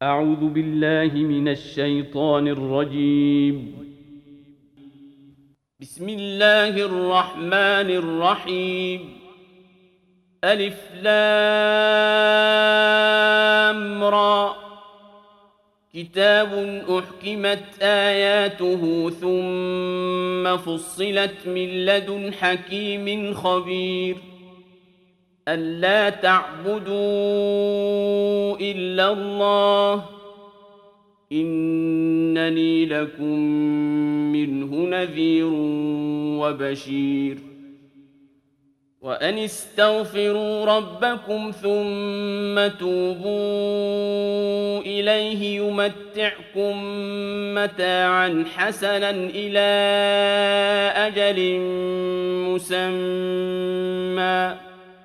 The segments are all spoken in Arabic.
أعوذ بالله من الشيطان الرجيم. بسم الله الرحمن الرحيم. ألف لام را. كتاب أحكمت آياته ثم فصلت من لدن حكيم خبير. ألا تعبدوا إلا الله إنني لكم منه نذير وبشير. وأن استغفروا ربكم ثم توبوا إليه يمتعكم متاعا حسنا إلى أجل مسمى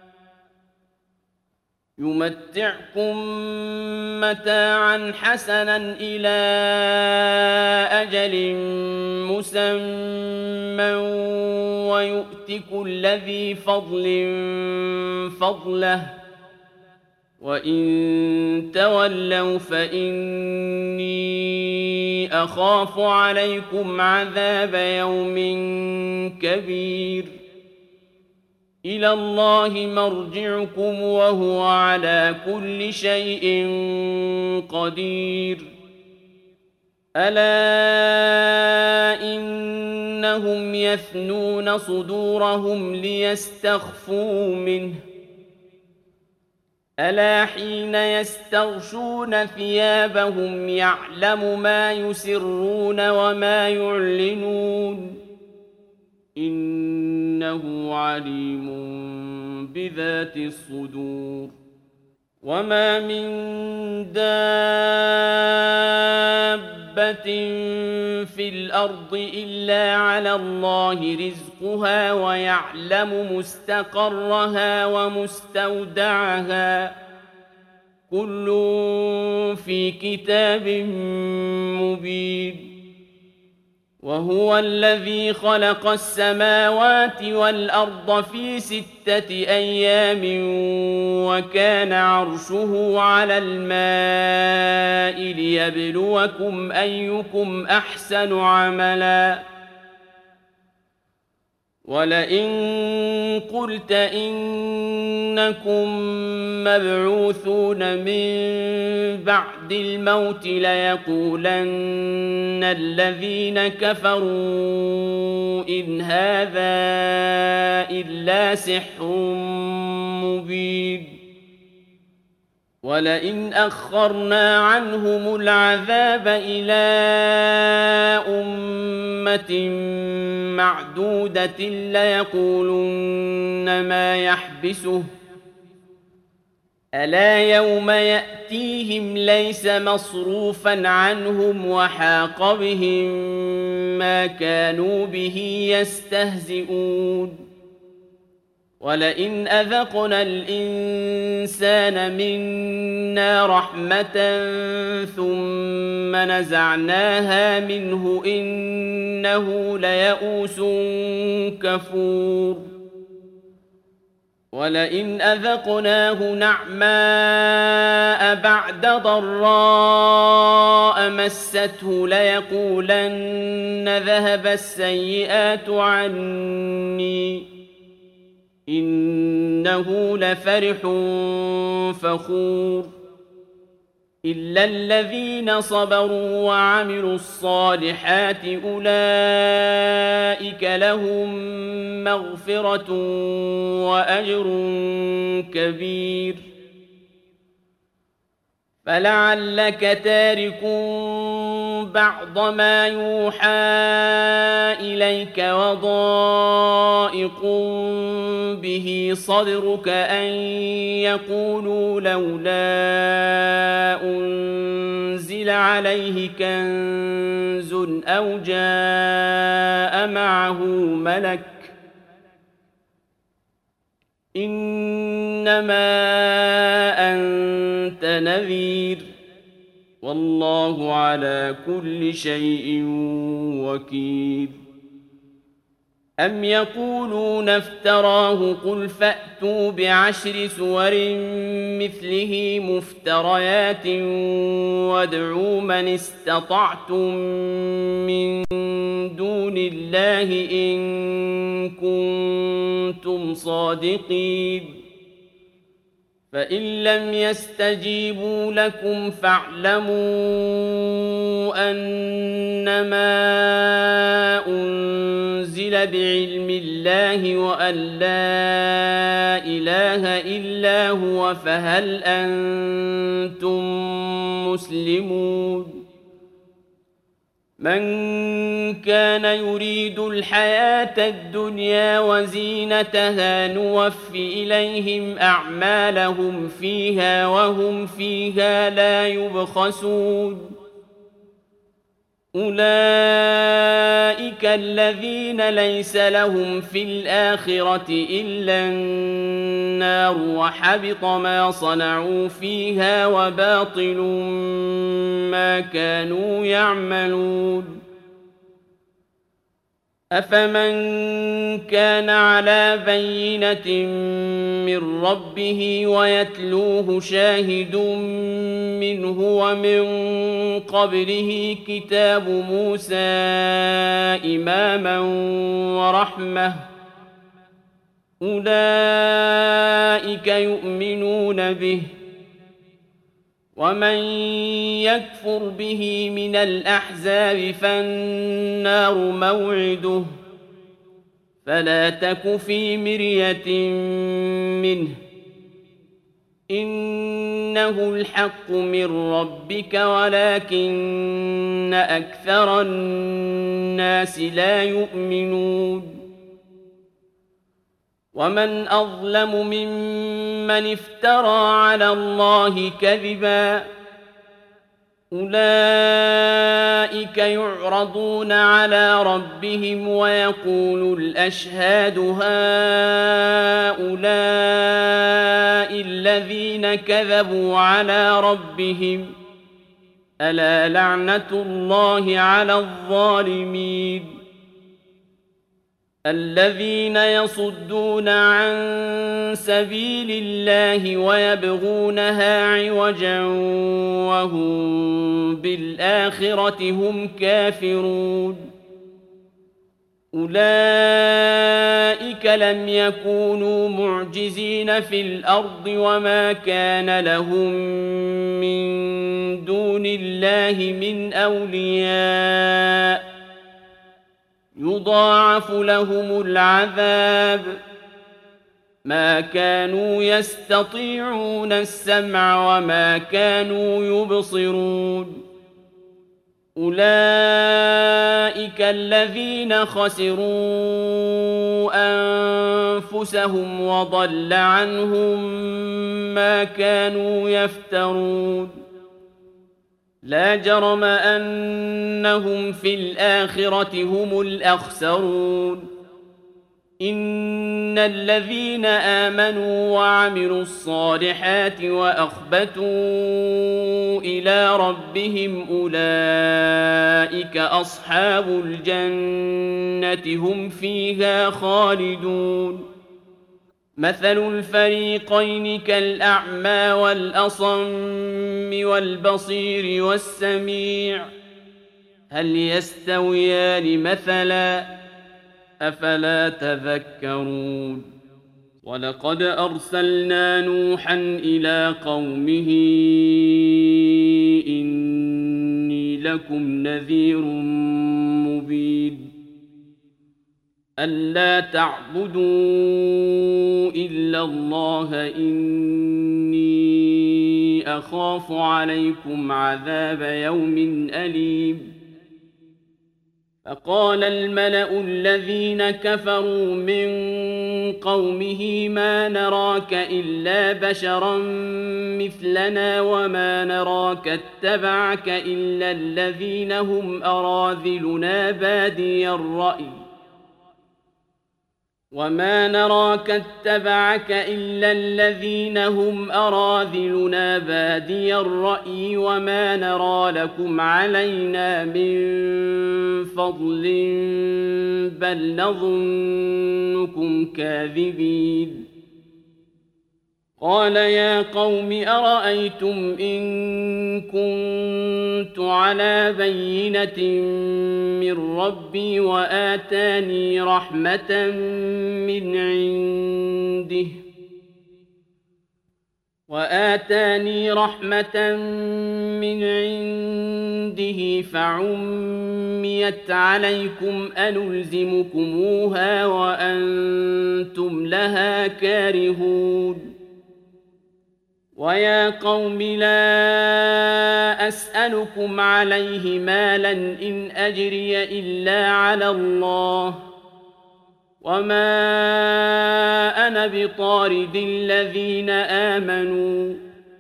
ويؤت كل ذي فضل فضله وإن تولوا فإني أخاف عليكم عذاب يوم كبير. إلى الله مرجعكم وهو على كل شيء قدير. ألا إنهم يثنون صدورهم ليستخفوا منه ألا حين يستغشون ثيابهم يعلم ما يسرون وما يعلنون إنه عليم بذات الصدور. وما من دابة في الأرض إلا على الله رزقها ويعلم مستقرها ومستودعها كل في كتاب مبين. وهو الذي خلق السماوات والأرض في 6 أيام وكان عرشه على الماء ليبلوكم أيكم أحسن عملا. ولئن قلت إنكم مبعوثون من بعد الموت ليقولن الذين كفروا إن هذا إلا سحر مبين. ولئن أخرنا عنهم العذاب إلى أمة معدودة ليقولن ما يحبسه ألا يوم يأتيهم ليس مصروفا عنهم وحاق بهم ما كانوا به يستهزئون. ولئن أذقنا الإنسان منا رحمة ثم نزعناها منه إنه ليئوس كفور. ولئن أذقناه نعماء بعد ضراء مسته ليقولن ذهب السيئات عني إنه لفرح فخور. إلا الذين صبروا وعملوا الصالحات أولئك لهم مغفرة وأجر كبير. فلعلك تارك بعض ما يوحى إليك وضائق به صدرك أن يقولوا لولا أنزل عليه كنز أو جاء معه ملك إنما أنت نذير والله على كل شيء وكيل. أم يقولون افتراه قل فأتوا بعشر سور مثله مفتريات وادعوا من استطعتم من دون الله إن كنتم صادقين فإن لم يستجيبوا لكم فاعلموا أنما أنزل بعلم الله وأن لا إله إلا هو فهل أنتم مسلمون من كان يريد الحياة الدنيا وزينتها نوف إليهم أعمالهم فيها وهم فيها لا يبخسون أولئك الذين ليس لهم في الآخرة إلا النار وحبط ما صنعوا فيها وباطل ما كانوا يعملون أفمن كان على بينة من ربه ويتلوه شاهد منه ومن قبله كتاب موسى إماما ورحمة أولئك يؤمنون به ومن يكفر به من الأحزاب فالنار موعده فلا تك في مرية منه إنه الحق من ربك ولكن أكثر الناس لا يؤمنون ومن أظلم ممن افترى على الله كذبا أولئك يعرضون على ربهم ويقول الأشهاد هؤلاء الذين كذبوا على ربهم ألا لعنة الله على الظالمين الذين يصدون عن سبيل الله ويبغونها عوجا وهم بالآخرة هم كافرون أولئك لم يكونوا معجزين في الأرض وما كان لهم من دون الله من أولياء يضاعف لهم العذاب ما كانوا يستطيعون السمع وما كانوا يبصرون أولئك الذين خسروا أنفسهم وضل عنهم ما كانوا يفترون لا جرم أنهم في الآخرة هم الأخسرون إن الذين آمنوا وعملوا الصالحات وأخبتوا إلى ربهم أولئك أصحاب الجنة هم فيها خالدون مثل الفريقين كالأعمى والأصم والبصير والسميع هل يستويان مثلا أفلا تذكرون ولقد أرسلنا نوحا إلى قومه إني لكم نذير مبين ألا تعبدوا إلا الله إني أخاف عليكم عذاب يوم أليم فقال الملأ الذين كفروا من قومه ما نراك إلا بشرا مثلنا وما نراك اتبعك إلا الذين هم أراذلنا بادي الرأي وما نراك اتبعك إلا الذين هم أراذلنا بادي الرأي وما نرى لكم علينا من فضل بل نظنكم كاذبين قال يا قوم أرأيتم إن كنت على بينة من ربي وآتاني رحمة من عنده فعميت عليكم أنلزمكموها وأنتم لها كارهون ويا قوم لا أسألكم عليه مالا إن أجري إلا على الله وما أنا بطارد الذين آمنوا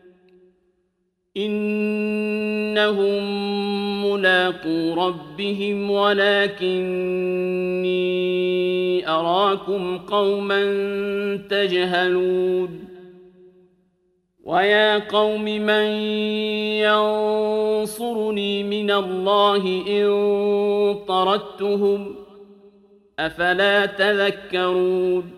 إنهم ملاقو ربهم ولكني أراكم قوما تجهلون ويا قوم من ينصرني من الله إن طردتهم أفلا تذكرون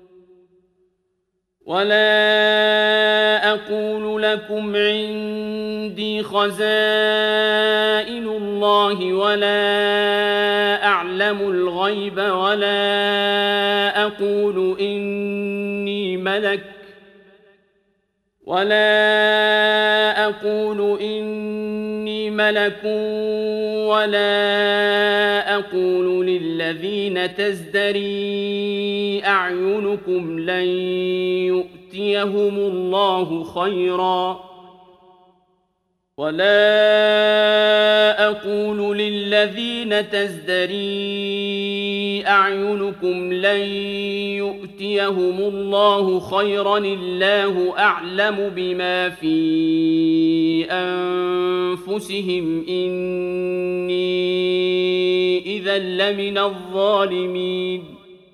ولا أقول لكم عندي خزائن الله ولا أعلم الغيب ولا أقول إني ملك ولا أقول للذين تزدري أعينكم لن يؤتيهم الله خيرا الله أعلم بما في أنفسهم إني إذا لمن الظالمين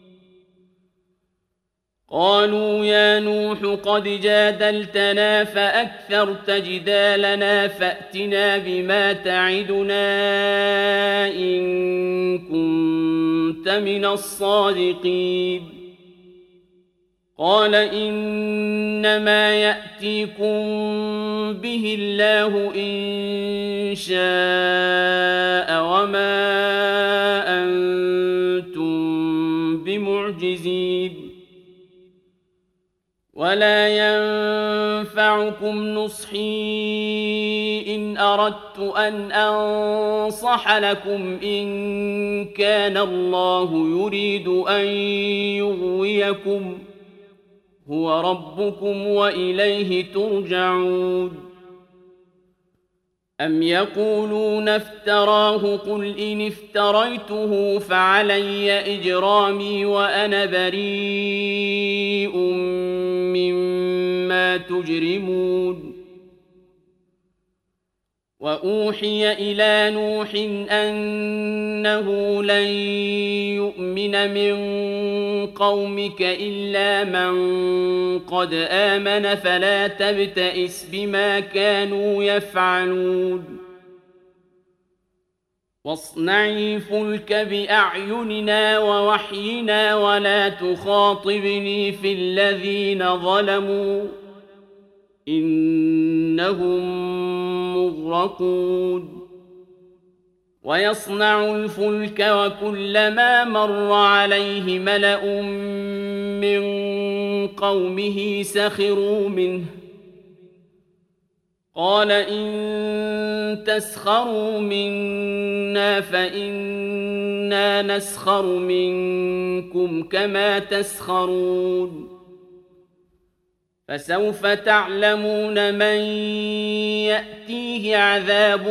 قالوا يا نوح قد جادلتنا فأكثرت جدالنا فأتنا بما تعدنا إن كنت من الصادقين قال إنما يأتيكم به الله إن شاء وما أنتم بمعجزين ولا ينفعكم نصحي إن أردت أن أنصح لكم إن كان الله يريد أن يغويكم هو ربكم وإليه ترجعون أم يقولون افتراه قل إن افتريته فعلي إجرامي وأنا بريء مما تجرمون وأوحي إلى نوح أنه لن يؤمن من قومك إلا من قد آمن فلا تبتئس بما كانوا يفعلون واصنعي الفلك بأعيننا ووحينا ولا تخاطبني في الذين ظلموا إنهم مغرقون ويصنع الفلك وكلما مر عليه ملأ من قومه سخروا منه قال إن تسخروا منا فإنا نسخر منكم كما تسخرون فسوف تعلمون من يأتيه عذاب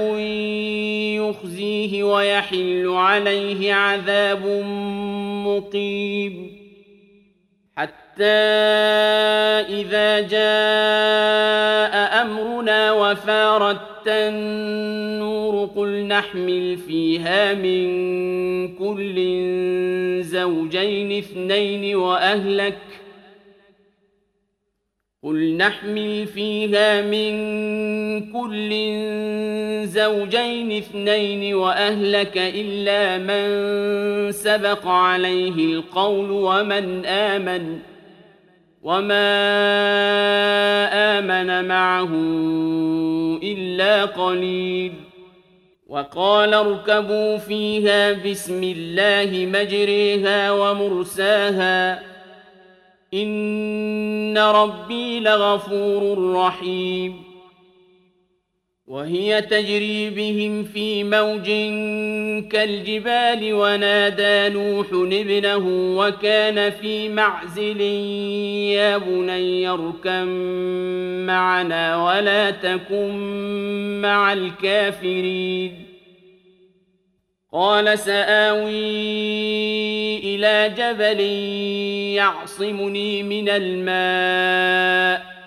يخزيه ويحل عليه عذاب مقيم حتى إذا جاء أمرنا وفارت النور قل نحمل فيها من كل زوجين اثنين وأهلك إلا من سبق عليه القول وما آمن معه إلا قليل وقال اركبوا فيها بسم الله مجريها ومرساها إن ربي لغفور رحيم وهي تجري بهم في موج كالجبال ونادى نوح ابنه وكان في معزل يا بني اركب معنا ولا تكن مع الكافرين قال سآوي إلى جبل يعصمني من الماء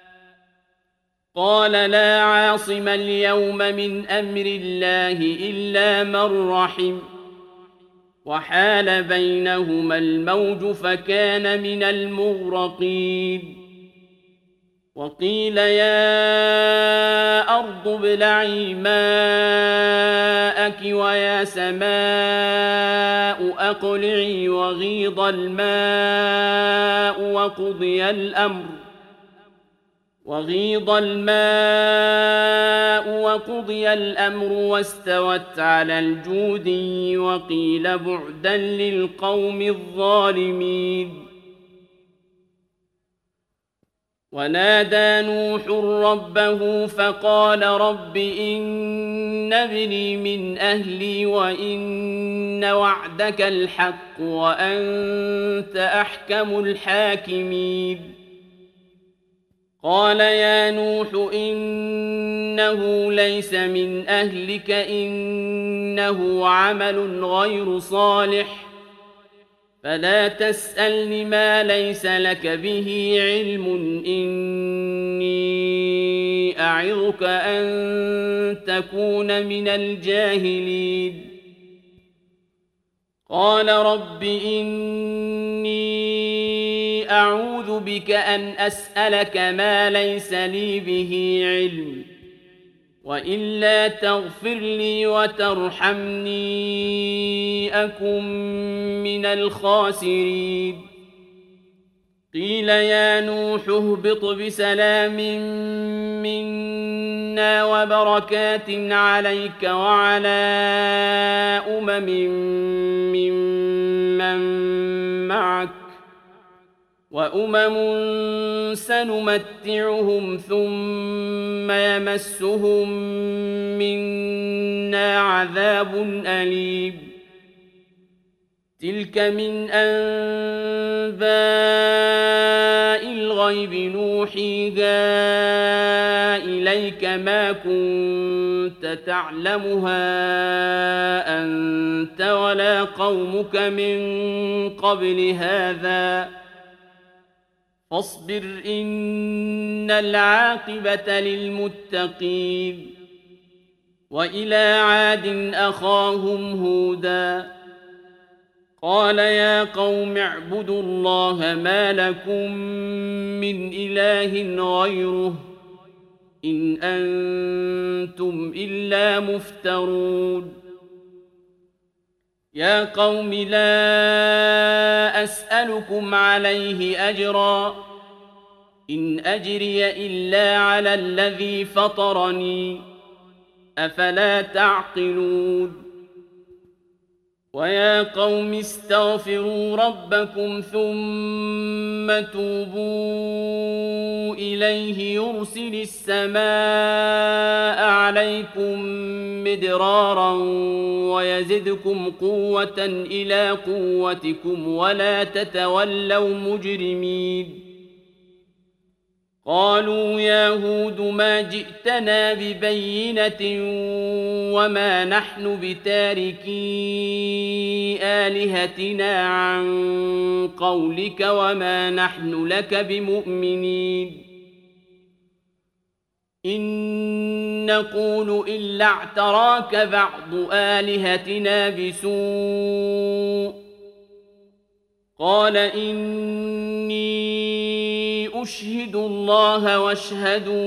قال لا عاصم اليوم من أمر الله إلا من رحم وحال بينهما الموج فكان من المغرقين وقيل يا أرض ابلعي ماءك ويا سماء أقلعي وغيض الماء وقضي الأمر واستوت على الجودي وقيل بعدا للقوم الظالمين ونادى نوح ربه فقال رب إن ابني من أهلي وإن وعدك الحق وأنت أحكم الحاكمين قال يا نوح إنه ليس من أهلك إنه عمل غير صالح فلا تسألني ما ليس لك به علم إني أعظك أن تكون من الجاهلين قال رب إني أعوذ بك أن أسألك ما ليس لي به علم وإلا تغفر لي وترحمني أكن من الخاسرين قيل يا نوح اهبط بسلام منا وبركات عليك وعلى ممن معك وأمم سنمتعهم ثم يمسهم منا عذاب أليم تلك من أنباء الغيب نوحيها إليك ما كنت تعلمها أنت ولا قومك من قبل هذا فاصبر إن العاقبة للمتقين وإلى عاد أخاهم هودا قال يا قوم اعبدوا الله ما لكم من إله غيره إن أنتم إلا مفترون يا قوم لا أسألكم عليه أجرا إن أجري إلا على الذي فطرني أفلا تعقلون ويا قوم استغفروا ربكم ثم توبوا إليه يرسل السماء عليكم مدرارا ويزدكم قوة إلى قوتكم ولا تتولوا مجرمين قالوا يا هود ما جئتنا ببينة وما نحن بتاركي آلهتنا عن قولك وما نحن لك بمؤمنين إن نقول إلا اعتراك بعض آلهتنا بسوء قال إني أشهد الله واشهدوا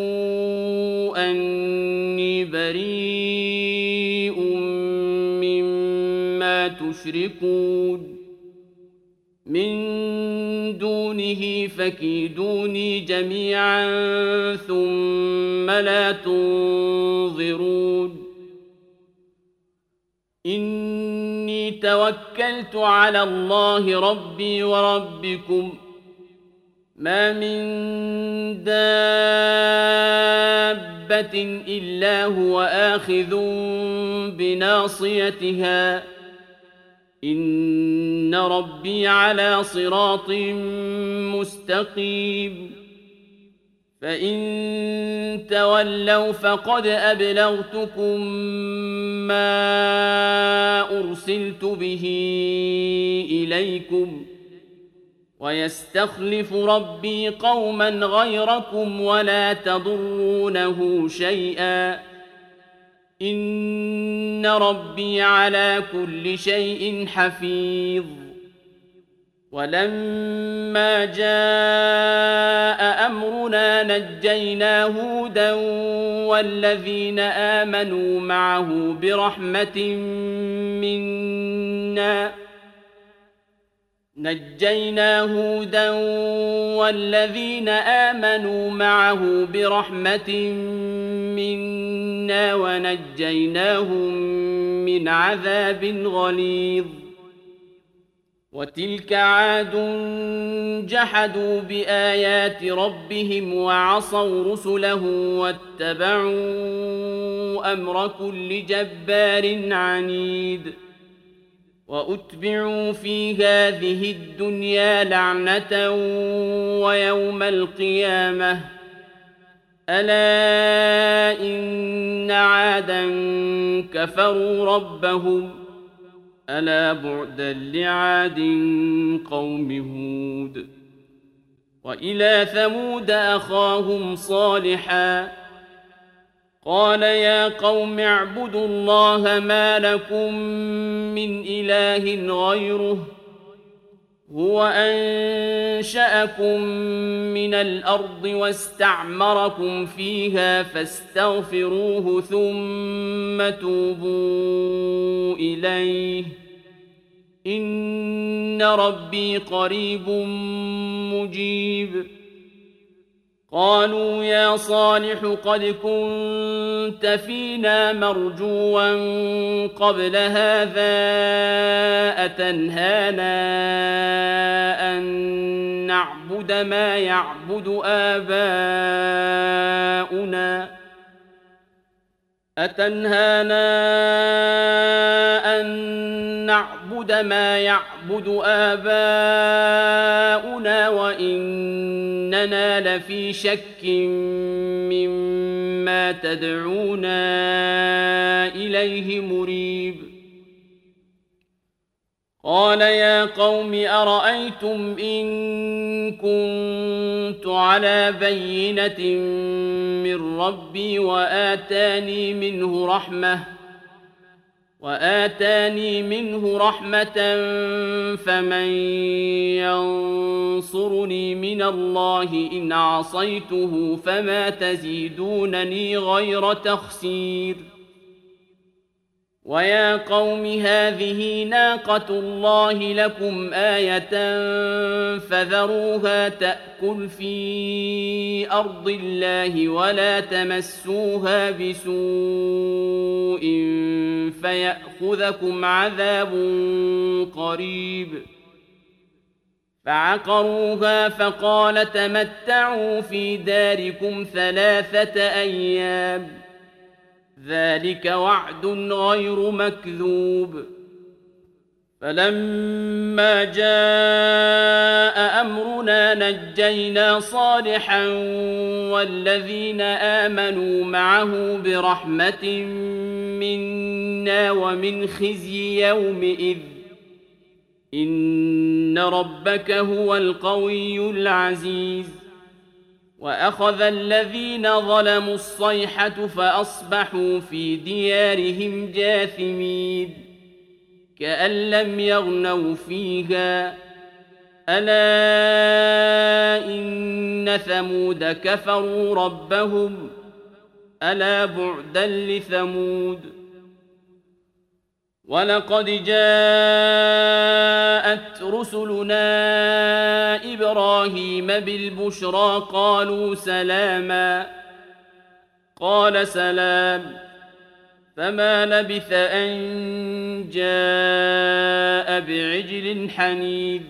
أني بريء مما تشركون من دونه فكيدوني جميعا ثم لا تنظرون إني توكلت على الله ربي وربكم ما من دابة إلا هو آخذ بناصيتها إن ربي على صراط مستقيم فإن تولوا فقد أبلغتكم ما أرسلت به إليكم ويستخلف ربي قوما غيركم ولا تضرونه شيئا إن ربي على كل شيء حفيظ ولما جاء أمرنا نجينا هودا والذين آمنوا معه برحمة منا ونجيناهم من عذاب غليظ وتلك عاد جحدوا بآيات ربهم وعصوا رسله واتبعوا أمر كل جبار عنيد وأتبعوا في هذه الدنيا لعنة ويوم القيامة ألا إن عادا كفروا ربهم ألا بعدا لعاد قوم هود وإلى ثمود أخاهم صالحا قال يا قوم اعبدوا الله ما لكم من إله غيره هو أنشأكم من الأرض واستعمركم فيها فاستغفروه ثم توبوا إليه إن ربي قريب مجيب قالوا يا صالح قد كنت فينا مرجوا قبل هذا أتنهانا أن نعبد ما يعبد آباؤنا وإننا لفي شك مما تدعونا إليه مريب قال يا قوم أرأيتم إن كنت على بينة من ربي وآتاني منه رحمة فمن ينصرني من الله إن عصيته فما تزيدونني غير تخسير ويا قوم هذه ناقة الله لكم آية فذروها تأكل في أرض الله ولا تمسوها بسوء فيأخذكم عذاب قريب فعقروها فقال تمتعوا في داركم 3 أيام ذلك وعد غير مكذوب فلما جاء أمرنا نجينا صالحا والذين آمنوا معه برحمة منا ومن خزي يومئذ إن ربك هو القوي العزيز وأخذ الذين ظلموا الصيحة فأصبحوا في ديارهم جاثمين كأن لم يغنوا فيها ألا إن ثمود كفروا ربهم ألا بعدا لثمود ولقد جاءت رسلنا إبراهيم بالبشرى قالوا سلاما قال سلام فما لبث أن جاء بعجل حنيذ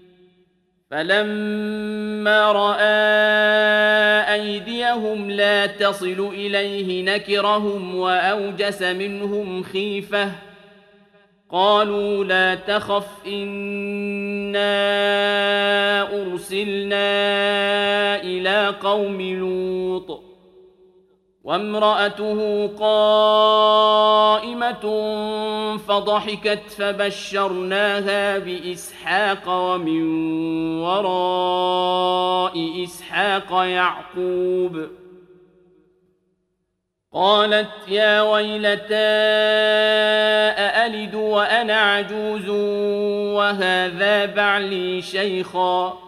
فلما رأى أيديهم لا تصل إليه نكرهم وأوجس منهم خيفة قالوا لا تخف إنا أرسلنا إلى قوم لوط وامرأته قائمة فضحكت فبشرناها بإسحاق ومن وراء إسحاق يعقوب قالت يا ويلتى أألد وأنا عجوز وهذا بعلي شيخا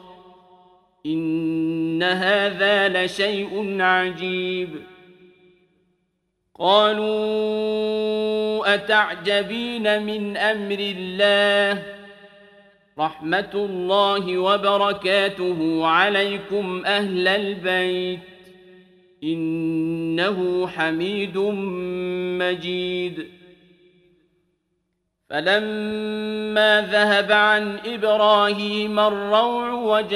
إن هذا لشيء عجيب قالوا أتعجبين من أمر الله رحمة الله وبركاته عليكم أهل البيت إنه حميد مجيد فلما ذهب عن إبراهيم الروع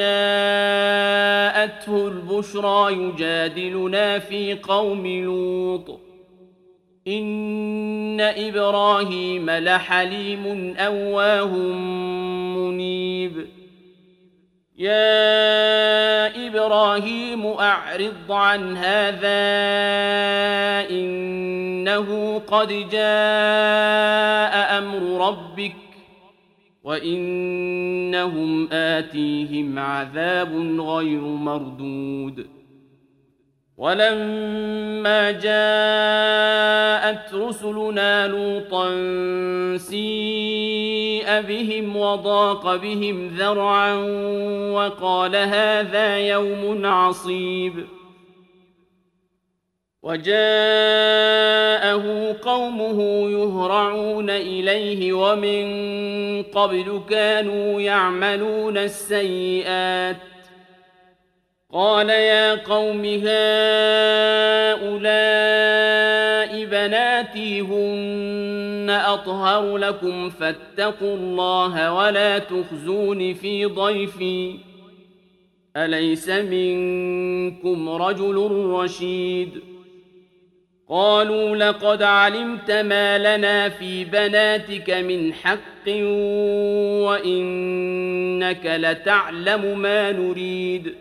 وجاءته البشرى يجادلنا في قوم لوط إن إبراهيم لحليم أواه منيب يا إبراهيم أعرض عن هذا إنه قد جاء أمر ربك وإنهم آتيهم عذاب غير مردود ولما جاءت رسلنا لوطا سيء بهم وضاق بهم ذرعا وقال هذا يوم عصيب وجاءه قومه يهرعون إليه ومن قبل كانوا يعملون السيئات قال يا قوم هؤلاء بناتي هن أطهر لكم فاتقوا الله ولا تخزون في ضيفي أليس منكم رجل رشيد قالوا لقد علمت ما لنا في بناتك من حق وإنك لتعلم ما نريد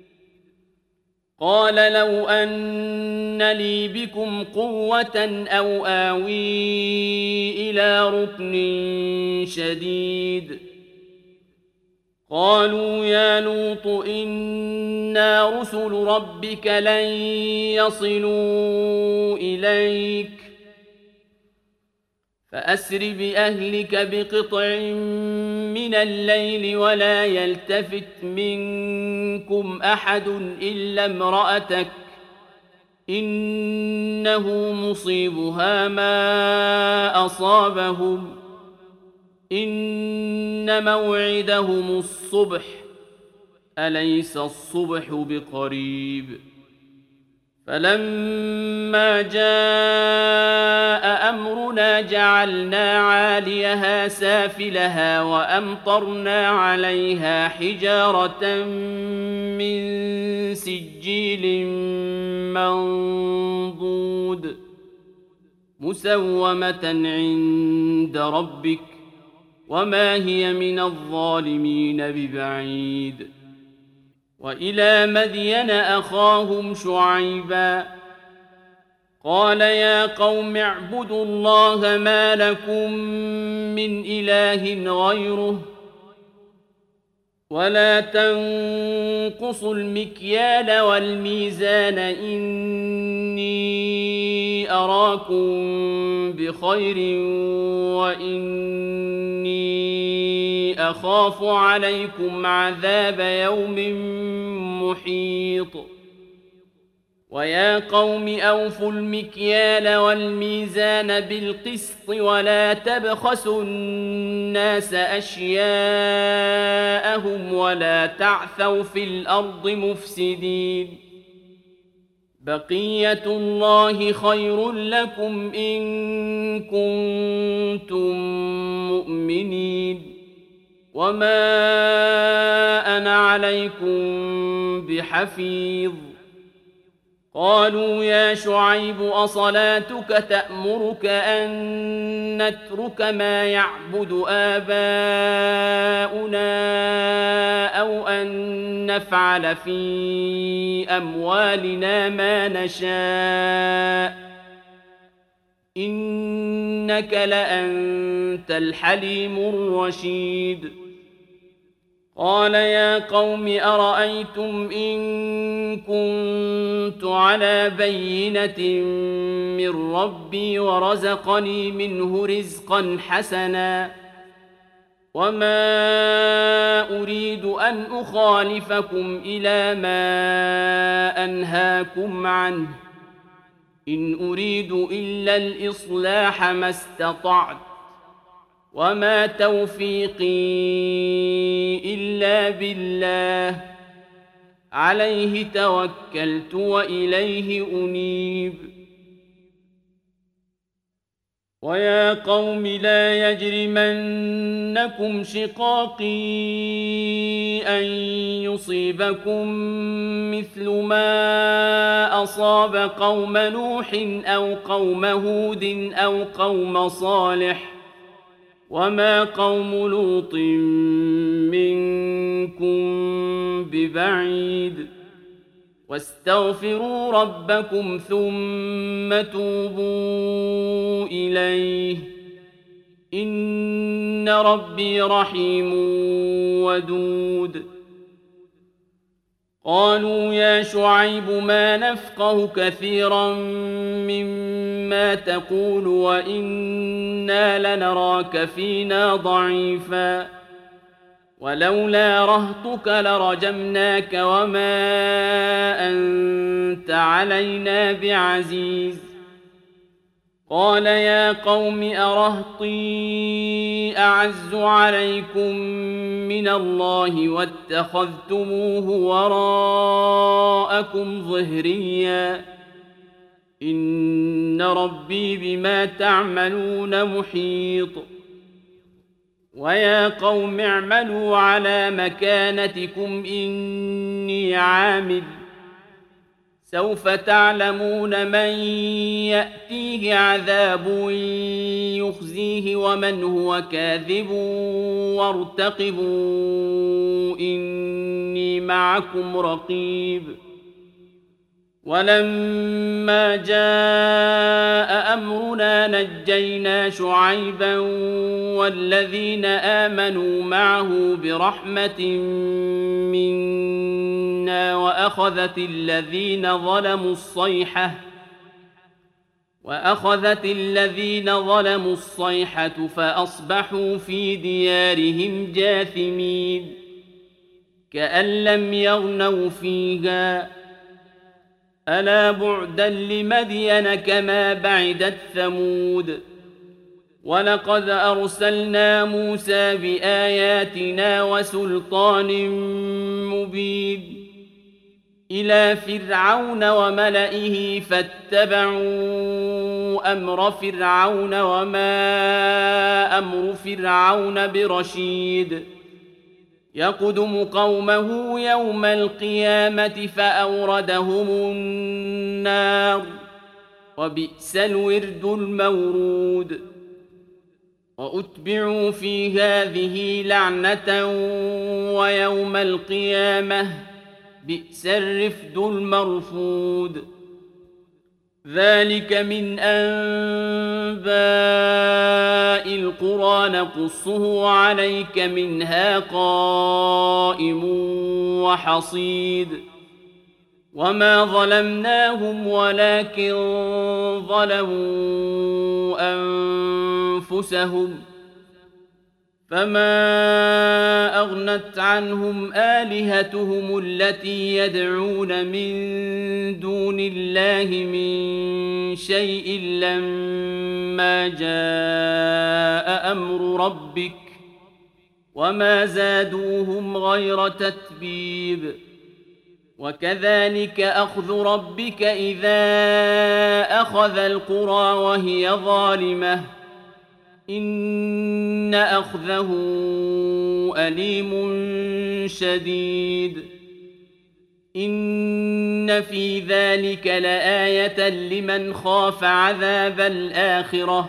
قال لو أن لي بكم قوة أو آوي إلى ركن شديد قالوا يا لوط إنا رسل ربك لن يصلوا إليك فأسر بأهلك بقطع من الليل ولا يلتفت منكم أحد إلا امرأتك إنه مصيبها ما أصابهم إن موعدهم الصبح أليس الصبح بقريب فلما جاء أمرنا جعلنا عاليها سافلها وأمطرنا عليها حجارة من سجيل منضود مسومة عند ربك وما هي من الظالمين ببعيد. وإلى مدين أخاهم شعيبا قال يا قوم اعبدوا الله ما لكم من إله غيره ولا تنقصوا المكيال والميزان إني أراكم بخير وإني أخاف عليكم عذاب يوم محيط. ويا قوم أوفوا المكيال والميزان بالقسط ولا تبخسوا الناس أشياءهم ولا تعثوا في الأرض مفسدين. بقية الله خير لكم إن كنتم مؤمنين وما أنا عليكم بحفيظ. قالوا يا شعيب أصلاتك تأمرك أن نترك ما يعبد آباؤنا أو أن نفعل في أموالنا ما نشاء إنك لأنت الحليم الرشيد. قال يا قوم أرأيتم إن كنت على بينة من ربي ورزقني منه رزقا حسنا وما أريد أن أخالفكم إلى ما أنهاكم عنه إن أريد إلا الإصلاح ما استطعت وما توفيقي إلا بالله عليه توكلت وإليه أنيب. ويا قوم لا يجرمنكم شقاقي أن يصيبكم مثل ما أصاب قوم نوح أو قوم هود أو قوم صالح وما قوم لوط منكم ببعيد. واستغفروا ربكم ثم توبوا إليه إن ربي رحيم ودود. قالوا يا شعيب ما نفقه كثيرا مما تقول وإنا لنراك فينا ضعيفا ولولا رهطك لرجمناك وما أنت علينا بعزيز. قال يا قوم أرهطي أعز عليكم من الله واتخذتموه وراءكم ظهريا إن ربي بما تعملون محيط. ويا قوم اعملوا على مكانتكم إني عامل سوف تعلمون من يأتيه عذاب يخزيه ومن هو كاذب وارتقبوا إني معكم رقيب. ولما جاء أمرنا نجينا شعيبا والذين آمنوا معه برحمة منا وأخذت الذين ظلموا الصيحة فأصبحوا في ديارهم جاثمين كأن لم يغنوا فيها ألا بعدا لمدين كما بعدت ثمود. ولقد أرسلنا موسى بآياتنا وسلطان مبين إلى فرعون وملئه فاتبعوا أمر فرعون وما أمر فرعون برشيد. يقدم قومه يوم القيامة فأوردهم النار وبئس الورد المورود. وأتبعوا في هذه لعنة ويوم القيامة بئس الرفد المرفود. ذلك من أنباء القرى نقصه عليك منها قائم وحصيد. وما ظلمناهم ولكن ظلموا أنفسهم فما أغنت عنهم آلهتهم التي يدعون من دون الله من شيء لما جاء أمر ربك وما زادوهم غير تتبيب. وكذلك أخذ ربك إذا أخذ القرى وهي ظالمة إن أخذه أليم شديد. إن في ذلك لآية لمن خاف عذاب الآخرة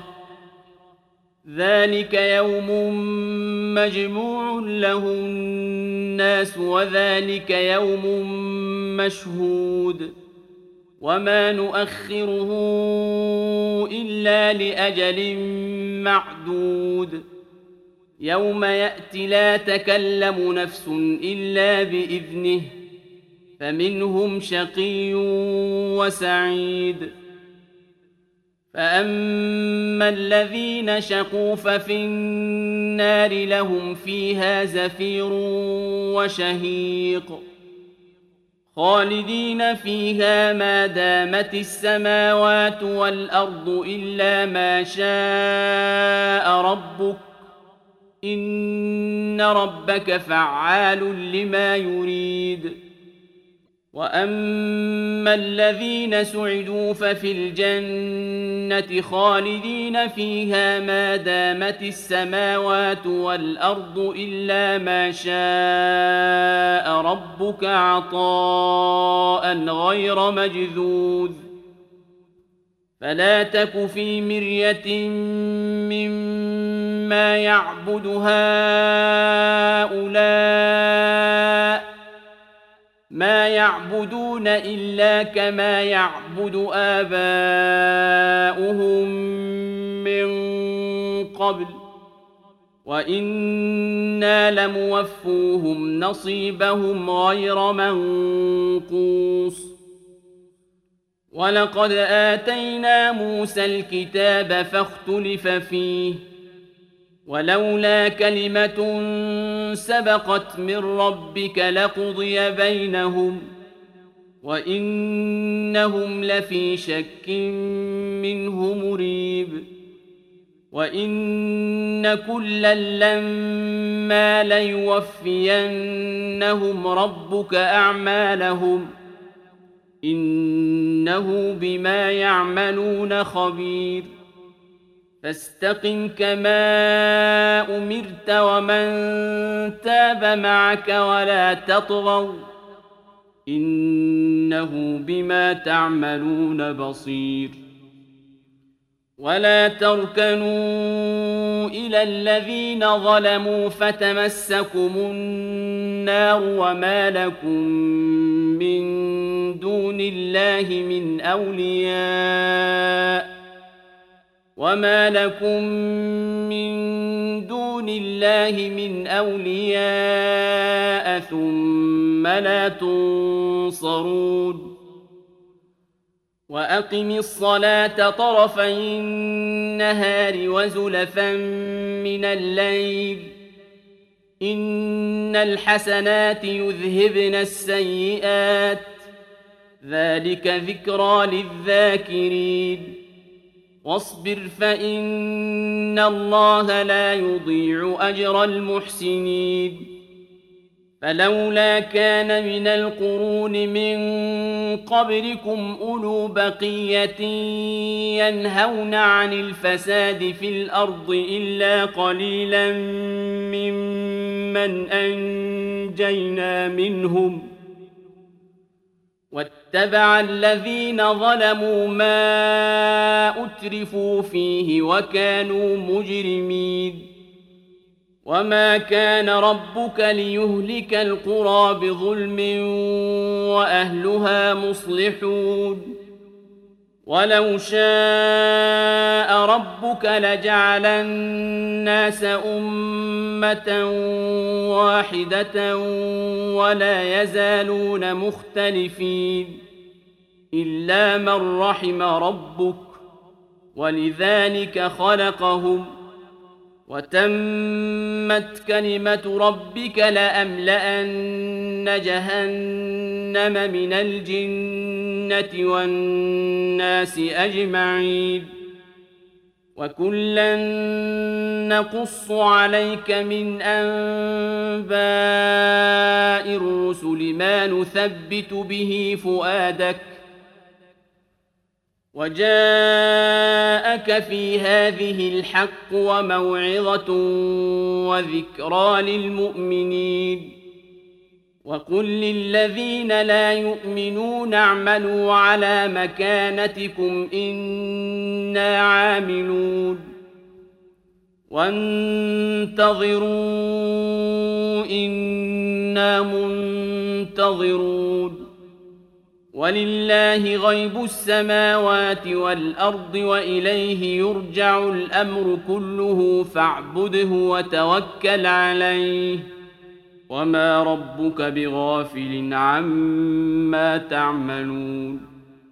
ذلك يوم مجموع له الناس وذلك يوم مشهود وما نؤخره إلا لأجل معدود. يوم يأتي لا تكلم نفس إلا بإذنه فمنهم شقي وسعيد. فأما الذين شقوا ففي النار لهم فيها زفير وشهيق خالدين فيها ما دامت السماوات والأرض إلا ما شاء ربك إن ربك فعال لما يريد. وأما الذين سعدوا ففي الجنة خالدين فيها ما دامت السماوات والأرض إلا ما شاء ربك عطاء غير مجذوذ. فلا تك في مرية مما يعبد هؤلاء ما يعبدون إلا كما يعبد آباؤهم من قبل وإنا لموفوهم نصيبهم غير منقوص. ولقد آتينا موسى الكتاب فاختلف فيه ولولا كلمة سبقت من ربك لقضي بينهم وإنهم لفي شك منه مريب. وإن كلا لما ليوفينهم ربك أعمالهم إنه بما يعملون خبير. فاستقم كما أمرت ومن تاب معك ولا تطغوا إنه بما تعملون بصير. ولا تركنوا إلى الذين ظلموا فتمسكم النار وما لكم من دون الله من أولياء ثم لا تنصرون. وأقم الصلاة طرفي النهار وزلفا من الليل إن الحسنات يذهبن السيئات ذلك ذكرى للذاكرين. واصبر فإن الله لا يضيع أجر المحسنين. فلولا كان من القرون من قبلكم أولو بقية ينهون عن الفساد في الأرض إلا قليلا ممن أنجينا منهم فاتبع الذين ظلموا ما أترفوا فيه وكانوا مجرمين وما كان ربك ليهلك القرى بظلم وأهلها مصلحون ولو شاء ربك لجعل الناس أمة واحدة ولا يزالون مختلفين إلا من رحم ربك ولذلك خلقهم وتمت كلمة ربك لأملأن جهنم من الجنة والناس أجمعين وكلا نقص عليك من أنباء الرسل ما نثبت به فؤادك وجاءك في هذه الحق وموعظة وذكرى للمؤمنين وقل للذين لا يؤمنون اعملوا على مكانتكم إنا عاملون وانتظروا إنا منتظرون ولله غيب السماوات والأرض وإليه يرجع الأمر كله فاعبده وتوكل عليه وما ربك بغافل عما تعملون